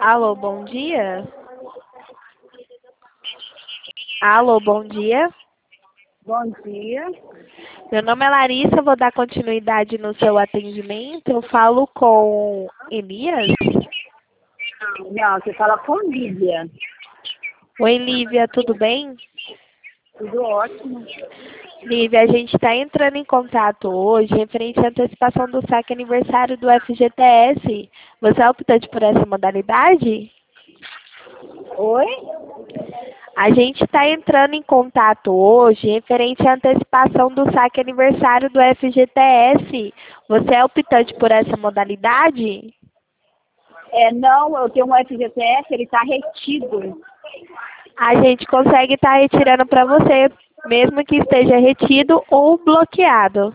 Alô, bom dia. Alô, bom dia. Bom dia. Meu nome é Larissa, vou dar continuidade no seu atendimento. Eu falo com Elias. Não, você fala com Lívia. Oi, Lívia, tudo bem? Tudo ótimo. Lívia, a gente está entrando em contato hoje referente à antecipação do saque aniversário do FGTS. Você é optante por essa modalidade? Oi? A gente está entrando em contato hoje referente à antecipação do saque aniversário do FGTS. Você é optante por essa modalidade? Não, eu tenho um FGTS, ele está retido. A gente consegue estar retirando para você, mesmo que esteja retido ou bloqueado.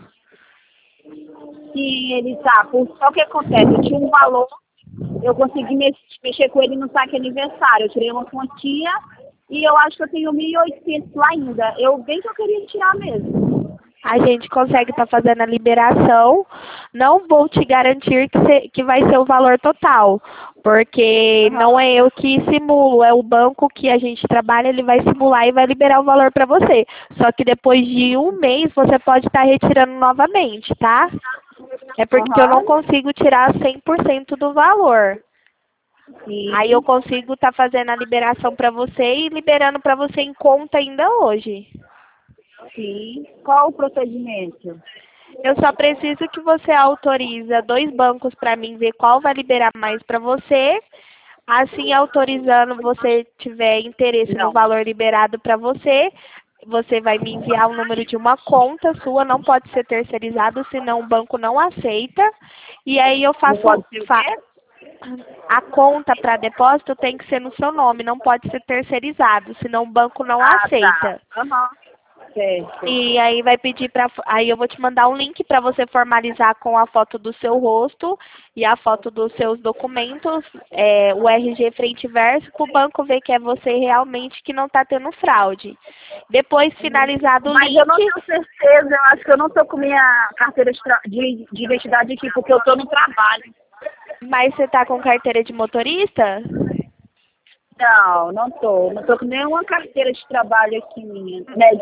Sim, ele está. Só que acontece, eu tinha um valor, eu consegui mexer com ele no saque aniversário. Eu tirei uma quantia e eu acho que eu tenho 1.800 lá ainda. Bem que eu queria tirar mesmo. A gente consegue estar fazendo a liberação. Não vou te garantir que vai ser o valor total, porque não é eu que simulo, é o banco que a gente trabalha, ele vai simular e vai liberar o valor para você. Só que depois de um mês você pode estar retirando novamente, tá? É porque eu não consigo tirar 100% do valor. Sim. Aí eu consigo estar fazendo a liberação para você e liberando para você em conta ainda hoje. Sim. Qual o procedimento? Eu só preciso que você autoriza 2 bancos para mim ver qual vai liberar mais para você. Assim, autorizando, você tiver interesse no Não. valor liberado para você, você vai me enviar o número de uma conta sua, não pode ser terceirizado, senão o banco não aceita. E aí eu Não faço pode ser o quê? a conta para depósito tem que ser no seu nome, não pode ser terceirizado, senão o banco não Ah, tá. aceita. Certo. E aí vai pedir para, aí eu vou te mandar um link para você formalizar com a foto do seu rosto e a foto dos seus documentos, o RG frente e verso, para o banco ver que é você realmente que não está tendo fraude. Depois finalizado o Mas link, eu não tenho certeza, eu acho que eu não estou com minha carteira de identidade aqui, porque eu estou no trabalho. mas você está com carteira de motorista? Não, não estou. Não estou com nenhuma carteira de trabalho aqui minha, né,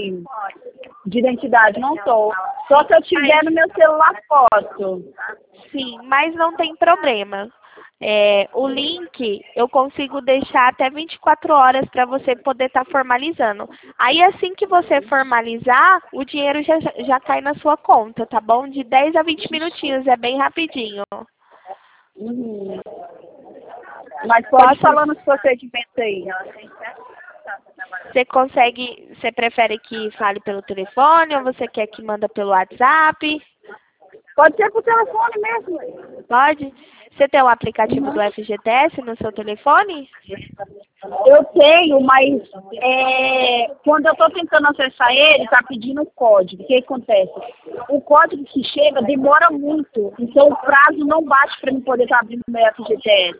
de identidade, não estou. Só se eu tiver no meu celular foto. Sim, mas não tem problema. O link eu consigo deixar até 24 horas para você poder estar formalizando. Aí assim que você formalizar, o dinheiro já cai na sua conta, tá bom? De 10 a 20 minutinhos, é bem rapidinho. Uhum. Mas pode falar nos procedimentos aí. Você prefere que fale pelo telefone ou você quer que manda pelo WhatsApp? Pode ser por telefone mesmo. Pode? Você tem o aplicativo do FGTS no seu telefone? Eu tenho, mas quando eu estou tentando acessar ele, está pedindo o código. O que acontece? O código que chega demora muito, então o prazo não bate para mim poder estar abrindo o meu FGTS.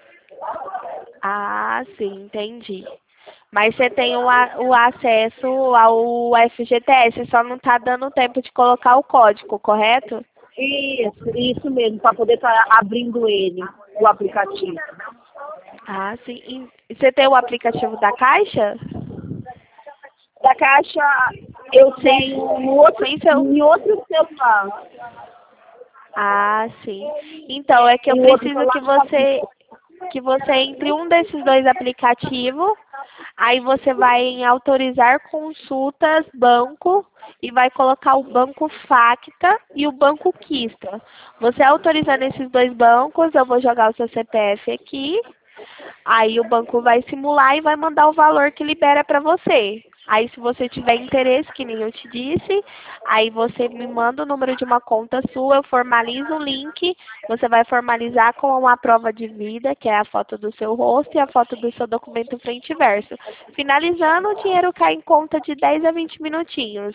Ah, sim, entendi. Mas você tem o acesso ao FGTS, só não está dando tempo de colocar o código, correto? Isso mesmo, para poder estar abrindo ele, o aplicativo. Ah, sim. E você tem o aplicativo da Caixa? Da Caixa eu tenho Sem seu... em outro celular. Ah, sim. Então, é que eu Em outro preciso celular que você entre um desses 2 aplicativos, aí você vai em autorizar consultas banco e vai colocar o banco Facta e o banco Quista. Você autorizando esses 2 bancos, eu vou jogar o seu CPF aqui, aí o banco vai simular e vai mandar o valor que libera para você. Aí se você tiver interesse, que nem eu te disse, aí você me manda o número de uma conta sua, eu formalizo o link, você vai formalizar com uma prova de vida, que é a foto do seu rosto e a foto do seu documento frente e verso. Finalizando, o dinheiro cai em conta de 10 a 20 minutinhos.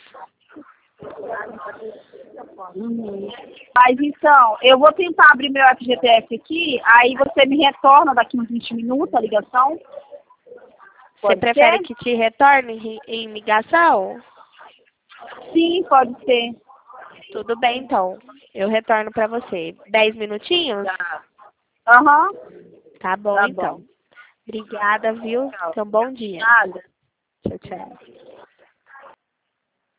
Mas então, eu vou tentar abrir meu FGTS aqui, aí você me retorna daqui uns 20 minutos a ligação. Você Pode prefere ser? que te retorne em ligação? Sim, pode ser. Tudo bem, então. Eu retorno para você. 10 minutinhos? Aham. Tá Tá bom, Tá então. bom. Obrigada, viu? Tchau. Então, bom dia. Nada. Tchau, tchau.